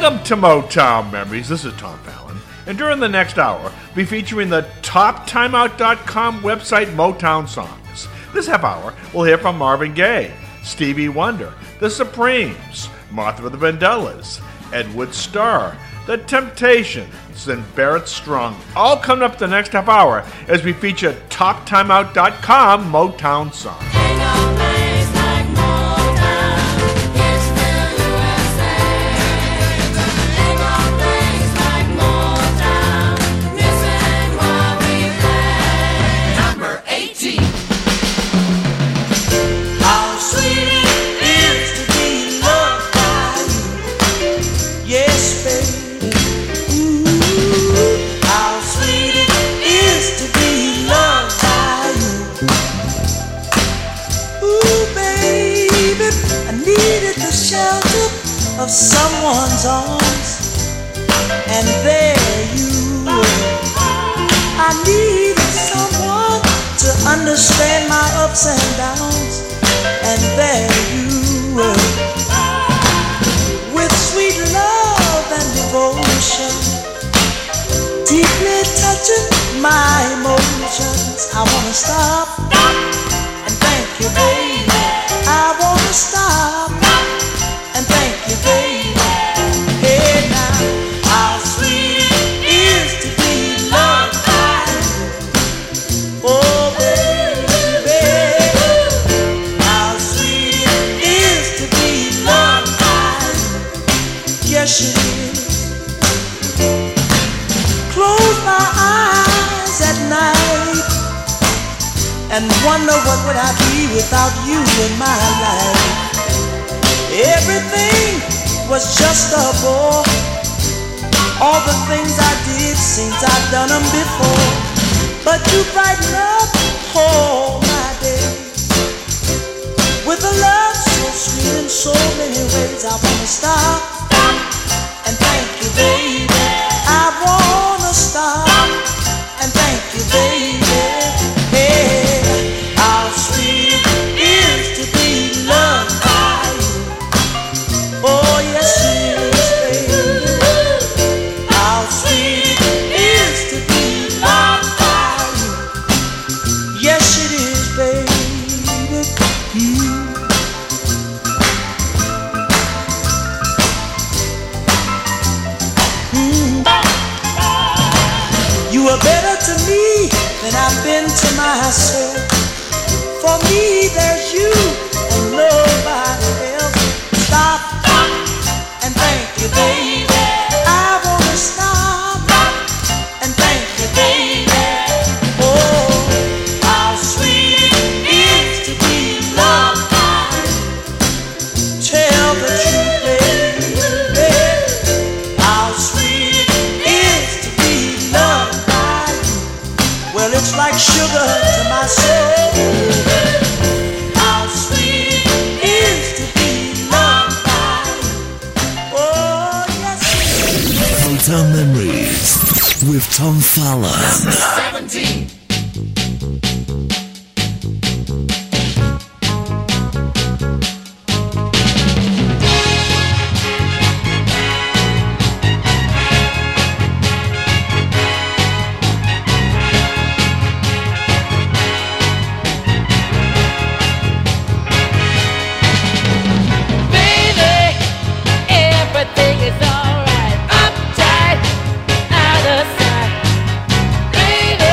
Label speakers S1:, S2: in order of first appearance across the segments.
S1: Welcome to Motown Memories. This is Tom Fallon. And during the next hour, we'll be featuring the TopTimeout.com website Motown songs. This half hour, we'll hear from Marvin Gaye, Stevie Wonder, The Supremes, Martha with the Vandellas, Edward Starr, The Temptations, and Barrett Strong. All coming up the next half hour as we feature TopTimeout.com Motown songs.
S2: Of someone's arms, and there you were. I needed someone to understand my ups and downs, and there you were. With sweet love and devotion, deeply touching my emotions. I wanna stop and thank you, baby. I wanna stop and thank you, baby. Hey now, how sweet it is to be loved by you. Oh baby, how sweet it is to be loved by you. Yes it is. Close my eyes at night and wonder what would I be without you in my life. Everything was just a bore. All the things I did seems I've done them before. But you brighten up all my days with a love so sweet in so many ways. I wanna stop and thank you, baby. I wanna stop and thank you, baby. Hey, how sweet it is to be loved. Oh yes it is, baby. How sweet it is to be loved by you. Yes it is, baby. You are better to me than I've been to myself. For me there's you and nobody else. Stop and thank you, baby. I wanna stop and thank you, baby. Oh, how sweet it is to be loved by you. Tell the truth, baby. How sweet it is to be loved by you. Well, it's like sugar to my soul. How sweet it is to be loved by you. Oh, yes.
S3: Motown Memories with Tom Fallon.
S4: 17.
S5: Everything is alright, uptight, out of sight. Baby,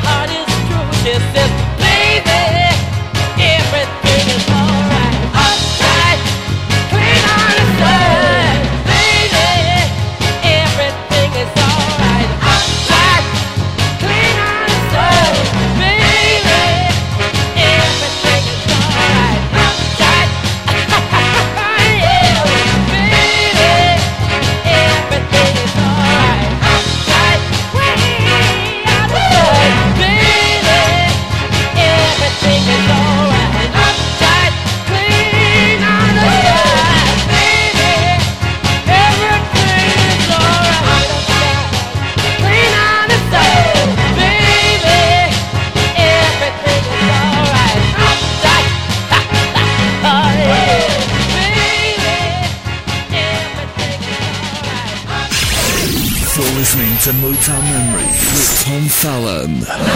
S4: heart is true. She says, baby, everything is alright. Uptight, clean on the side. Baby, everything is alright. Uptight, clean on the side. Baby, everything is alright. Uptight, yeah. Baby, everything is alright. Uptight, clean on the side. Baby, everything is alright. Uptight, clean on the side. Baby, everything is alright. Uptight, clean on the side. Baby, everything is alright. Uptight, oh yeah. Baby, everything is alright.
S3: You're listening to Motown Memories with Tom Fallon.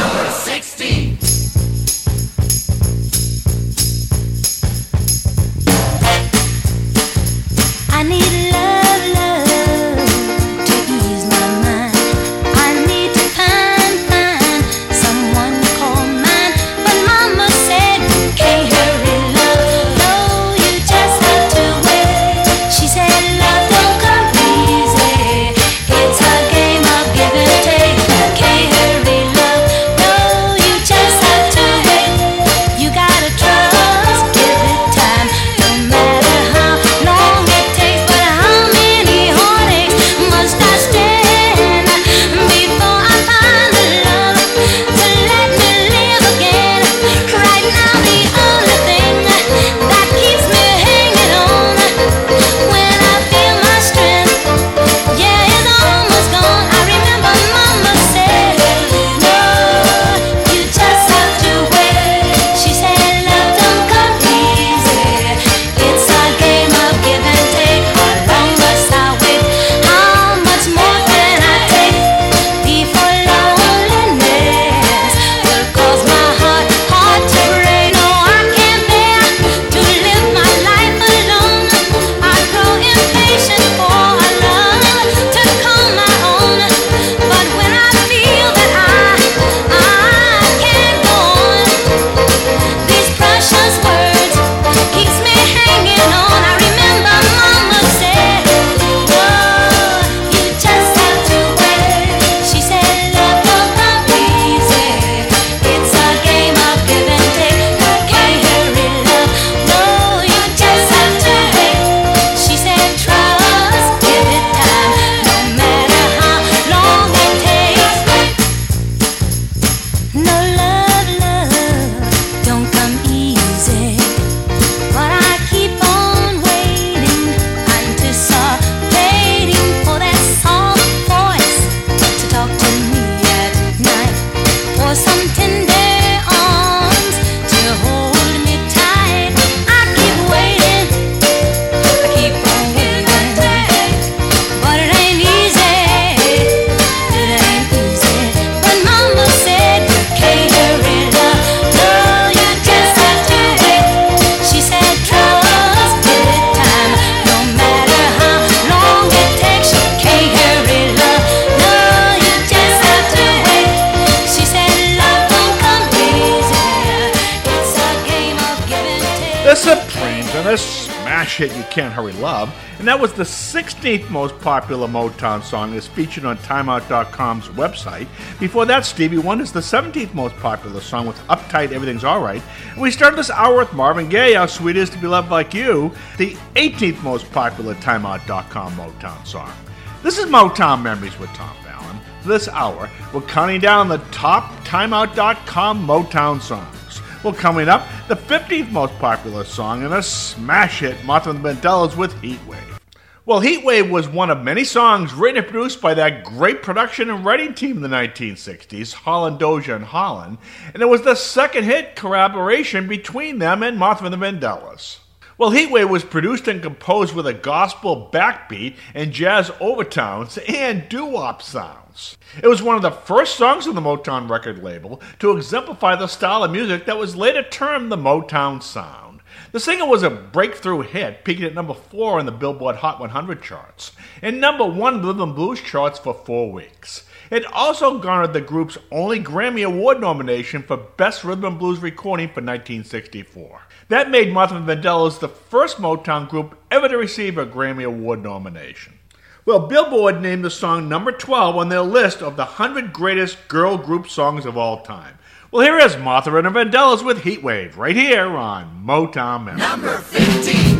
S5: I need love, love to ease my mind. I need to find someone to call mine. But Mama said, can't hurry, love. No, you just have to wait. She said, love don't come easy. It's a game of give and take. Can't hurry, love. No, you just have to wait. You gotta trust, give it time. No matter how long it takes, but how many heartaches must I stand before I find the love to let me live again? Right now, the only thing that keeps me hanging on when I feel my strength, yeah, it's almost gone. I remember Mama said, no, you just have to wait. She said, love don't come easy. It's a game of give and take. How long must I wait? How much more can I take before loneliness will cause my heart to break? No, I can't bear to live my life alone. I grow impatient for a love to call my own. But when I feel that I can't go on, these precious words keeps me hanging on. I remember Mama said, oh, you just have to wait. She said, love don't come easy. It's a game of give and take. Can't hurry, love. No, you just have to wait. She said, trust, give it time. No matter how long it takes. No love, don't come easy. But I keep on waiting, anticipating for that soft voice to talk to me at night, for some tender arms to hold me tight. I keep waiting, I keep on waiting, but it ain't easy. It ain't easy. But Mama said, you can't hurry, love. No, you just have to wait. She said, trust, give it time. No matter how long it takes, you can't hurry, love. No, you just have to wait. She said, love don't come easy. It's a game of give and take.
S1: The Supremes and a smash hit, You Can't Hurry Love, and that was the 16th most popular Motown song as featured on Timeout.com's website. Before that, Stevie Wonder's the 17th most popular song with Uptight, Everything's Alright. And we started this hour with Marvin Gaye, How Sweet It Is to Be Loved Like You, the 18th most popular Timeout.com Motown song. This is Motown Memories with Tom Fallon. This hour, we're counting down the top Timeout.com Motown songs. Well, coming up, the 15th most popular song and a smash hit, Martha and the Vandellas with Heatwave. Well, Heatwave was one of many songs written and produced by that great production and writing team in the 1960s, Holland Dozier and Holland, and it was the second hit collaboration between them and Martha and the Vandellas. Well, Heatwave was produced and composed with a gospel backbeat and jazz overtones and doo-wop sounds. It was one of the first songs on the Motown record label to exemplify the style of music that was later termed the Motown sound. The single was a breakthrough hit, peaking at number 4 in the Billboard Hot 100 charts, and number 1 in the Rhythm and Blues charts for 4 weeks. It also garnered the group's only Grammy Award nomination for Best Rhythm and Blues Recording for 1964. That made Martha and Vandellas the first Motown group ever to receive a Grammy Award nomination. Well, Billboard named the song number 12 on their list of the 100 greatest girl group songs of all time. Well, here is Martha and the Vandellas with Heatwave, right here on Motown Memories.
S6: Number 15.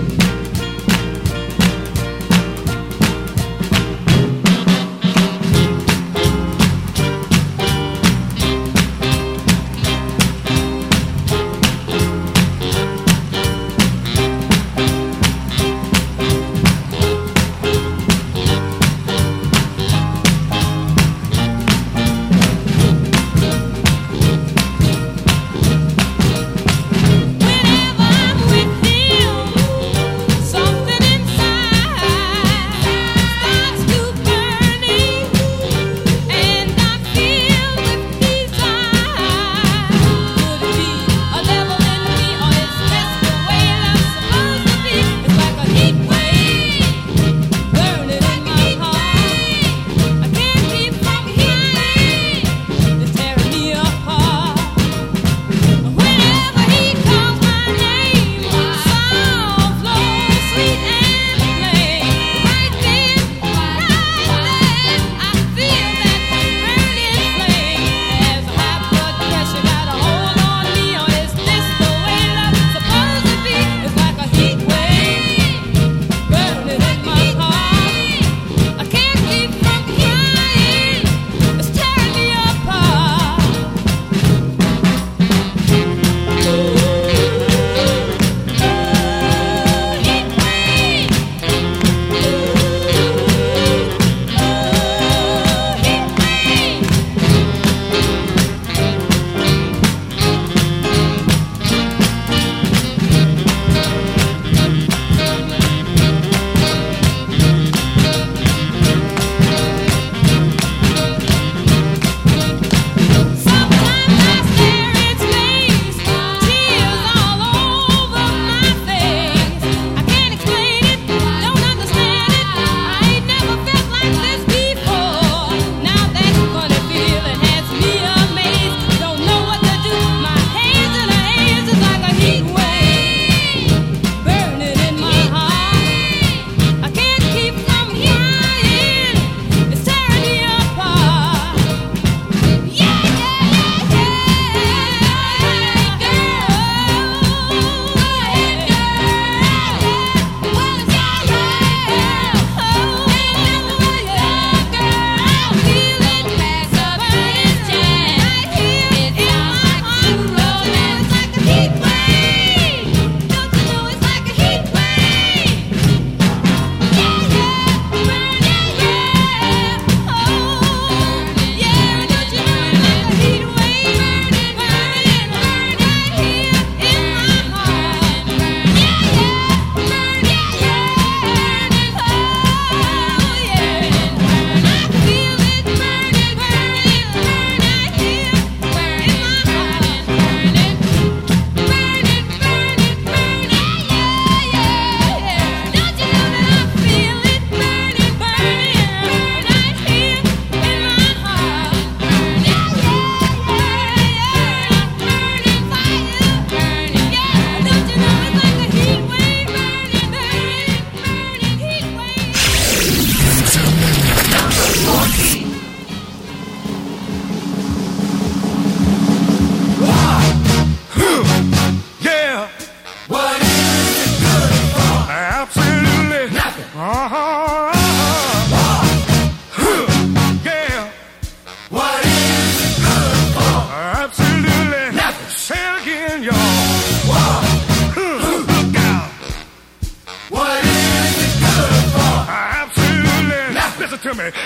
S7: to me.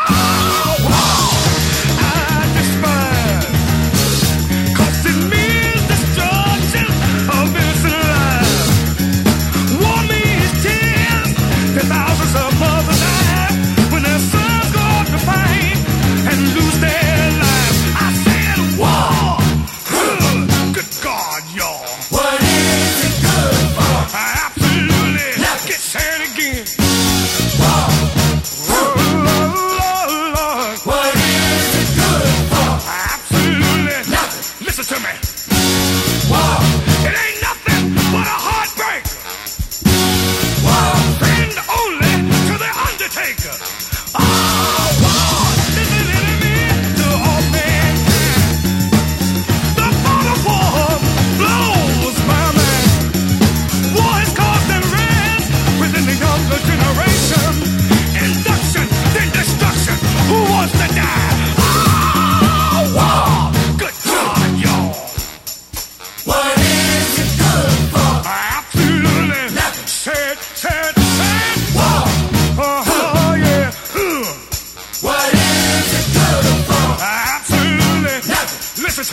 S7: I despise, 'cause it means destruction of innocent lives. War means tears that thousands of mothers die when their sons go off to fight and lose their lives. I said war. Good God, y'all.
S6: What is it good for?
S7: Absolutely. Get sad again.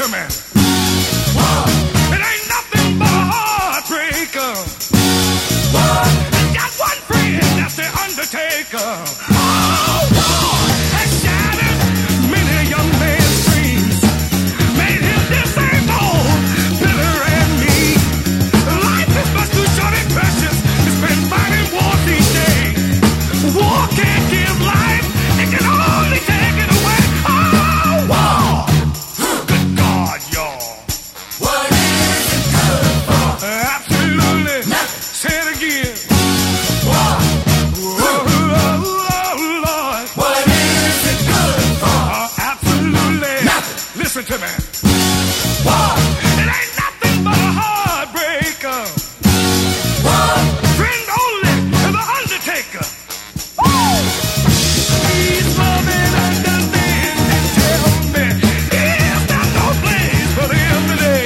S7: me. It ain't nothing but a heartbreaker. It's got one friend, that's the Undertaker. Has shattered many young men's dreams, made him disabled, bitter and mean. Life is much too short and precious to spend fighting wars each day. War can't give life, it can only take it away. Oh, war! Good God, y'all.
S6: What is it good for?
S7: Absolutely. Say it again.
S6: What?
S7: Oh, Lord.
S6: What is it good for?
S7: Absolutely.
S6: Nothing.
S7: Listen to me.
S6: What?
S7: It ain't nothing but a heartbreaker.
S6: What?
S7: Friend only to the Undertaker. Woo! He's loving and nothing and tell me it's not no place for him today.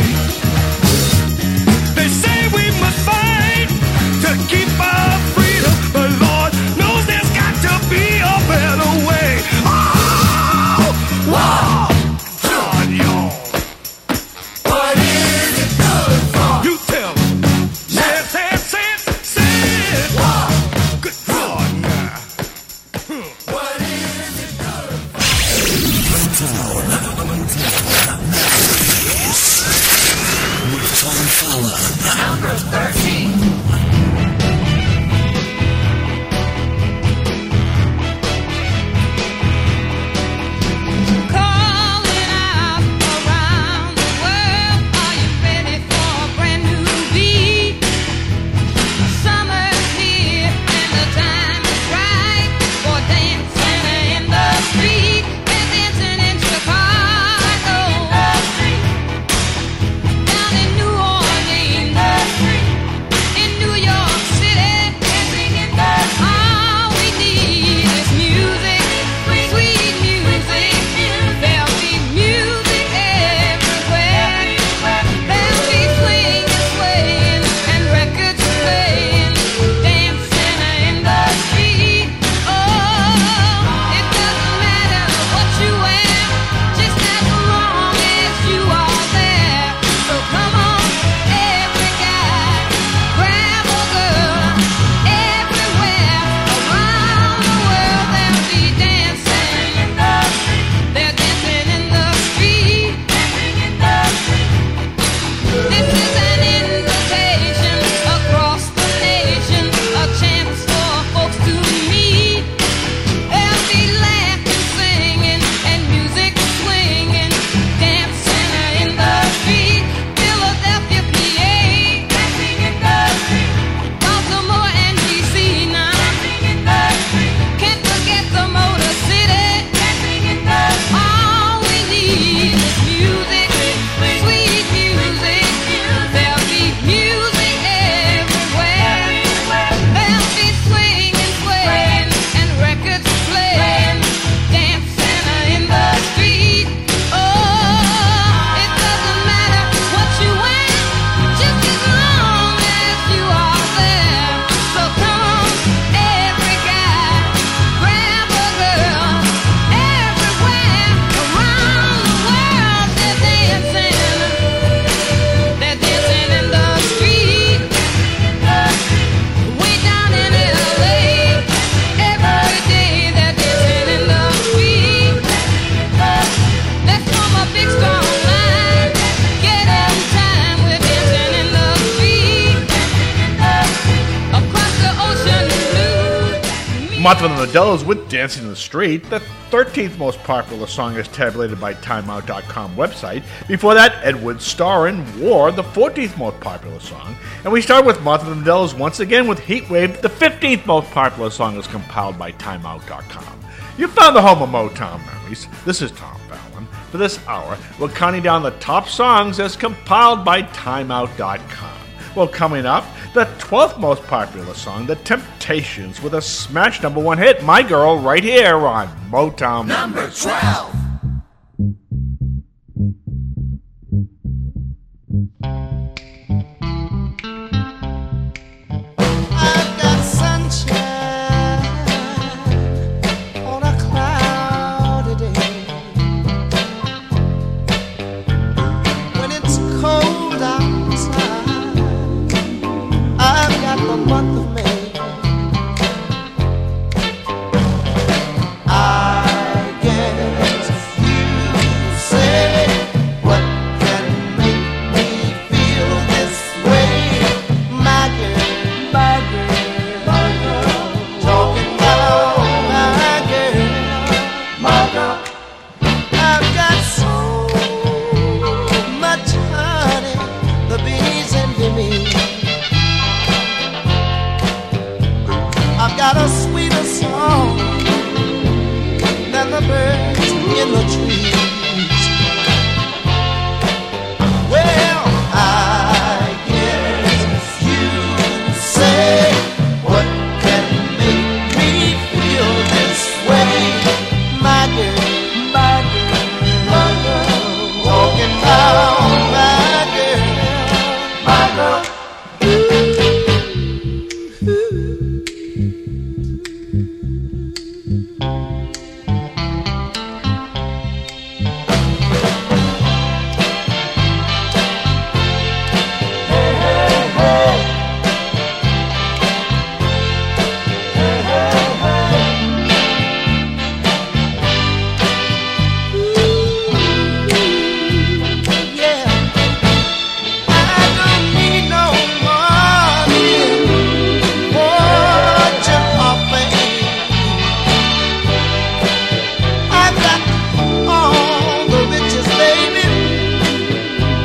S7: They say we must fight to keep our freedom, but Lord knows there's got to be a better way. Oh, wow, God, y'all.
S6: What is it good for?
S7: You tell them. Say it, say it, say it, say it.
S6: What?
S7: Good God, now.
S6: What is it good for?
S3: With Tom Fallon.
S6: Number 13.
S4: Calling out around the world, are you ready for a brand new beat? Summer's here and the time is right for dancing in the street. We're dancing in Chicago, down in New Orleans, in New York City. All we need is music, sweet music. There'll be music everywhere. There'll be swinging, swaying, and records playing, dancing in the street. Oh, it doesn't matter what you wear, just as long as you are there. So come on, every guy, grab a girl. Everywhere around the world they'll be dancing. They're dancing in the street. This is an invitation across the nation, a chance for folks to meet. They'll be laughing, singing, and music swinging, dancing in the street. Philadelphia, PA, Baltimore and DC now. Can't forget the Motor City. All we need is music, sweet music. There'll be music everywhere. There'll be swinging, swaying, and records playing, dancing in the street. Oh, it doesn't matter what you wear, just as long as you are there. So come on, every guy, grab a girl. Everywhere around the world they're dancing. They're dancing in the street. Way down in LA, every day they're dancing in the street. Let's form a big strong line. Get in time, we're dancing in the street. Across the ocean blue.
S1: Martha and the Dells with Dancing in the Street, the 13th most popular song as tabulated by Timeout.com website. Before that, Ed Wood's Star in War, the 14th most popular song. And we start with Martha and the Dells once again with Heatwave, the 15th most popular song as compiled by Timeout.com. You found the home of Motown memories. This is Tom Fallon. For this hour, we're counting down the top songs as compiled by Timeout.com. Well, coming up, the 12th most popular song, The Temptations, with a smash #1 hit, My Girl, right here on Motown.
S6: Number 12.
S2: I've got sunshine on a cloudy day.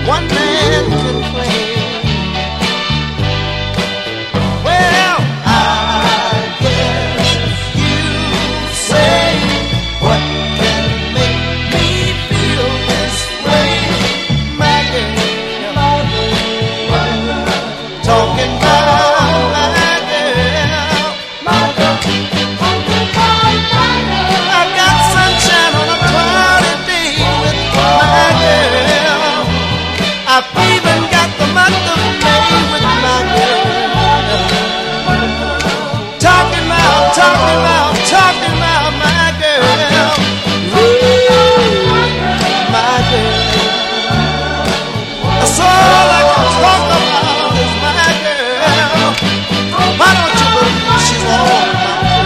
S8: one man can play. Well, I guess you say, what can make me feel this way, Maggie? Talking about my girl, my girl. I got sunshine on a cloudy day with my girl. I've even got the month of May with my girl. Talking about my girl. Ooh, my girl. That's all I can talk about is my girl. Why don't you believe she's all my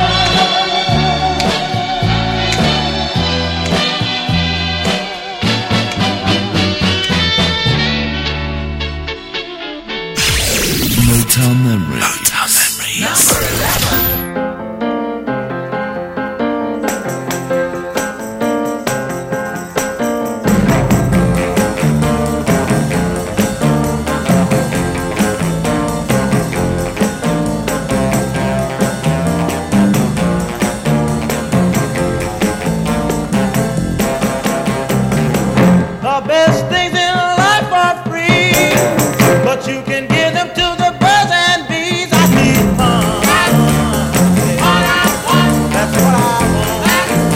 S3: Motown Memory. Motown Memories.
S8: The best things in life are free, but you can give them to the birds and bees. I need fun. That's what I want.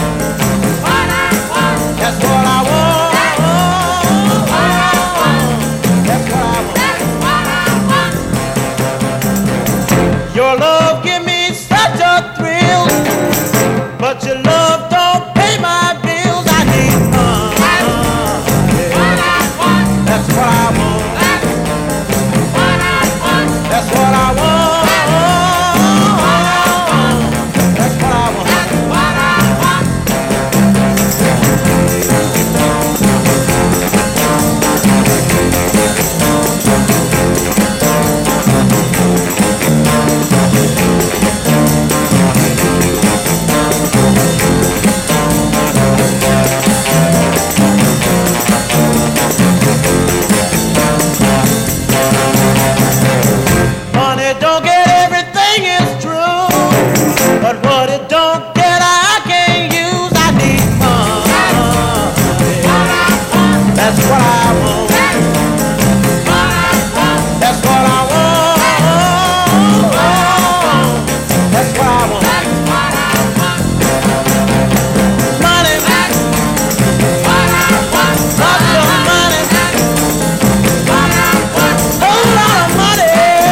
S8: That's what I want. That's what I want. Your love give me such a thrill, but your love don't pay my bills. I need fun. That's what I want. That's what I want. That's what I want. Money don't get everything, is true, but what it don't get I can't use. I need fun. That's what I want. That's what I want. That's what I want. Money, lots of money, whole lot of money.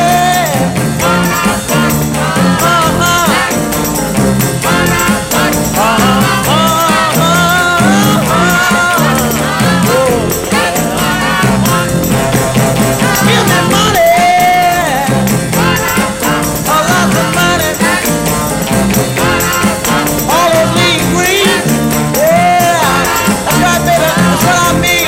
S8: Give me money, a lot of money, all those leaf green, yeah, that's right, baby, that's what I mean.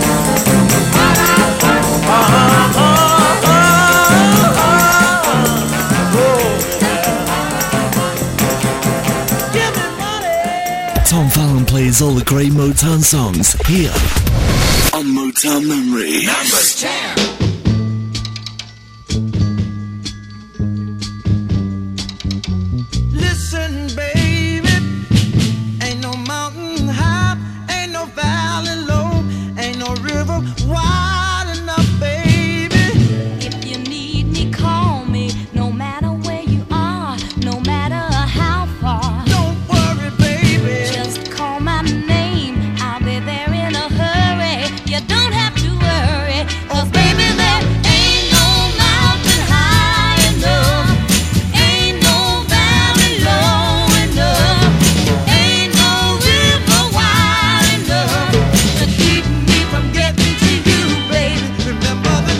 S8: Give me money.
S3: Tom Fallon plays all the great Motown songs here on Motown Memory.
S8: Listen, baby, ain't no mountain high, ain't no valley low, ain't no river wide enough, baby.
S5: If you need me, call me. No matter where you are, no matter how far.
S8: Don't worry, baby.
S5: Just call my name. I'll be there in a hurry. You don't have to worry. 'Cause baby, there ain't no mountain high enough. Ain't no valley low enough. Ain't no river wide enough to keep me from getting to you, baby.
S8: Remember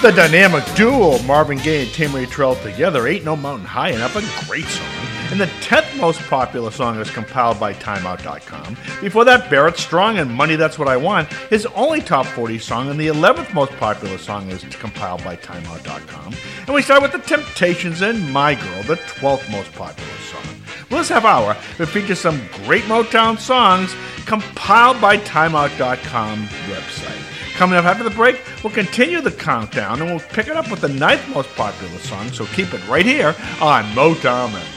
S1: The dynamic duo Marvin Gaye and Tammy Terrell together, Ain't No Mountain High Enough, a great song. And the 10th most popular song is compiled by Timeout.com. Before that, Barrett Strong and Money That's What I Want, his only top 40 song, and the 11th most popular song is compiled by Timeout.com. And we start with The Temptations and My Girl, the 12th most popular song. Well, this half hour, it features some great Motown songs compiled by Timeout.com website. Coming up after the break, we'll continue the countdown and we'll pick it up with the 9th most popular song, so keep it right here on Motown Memories.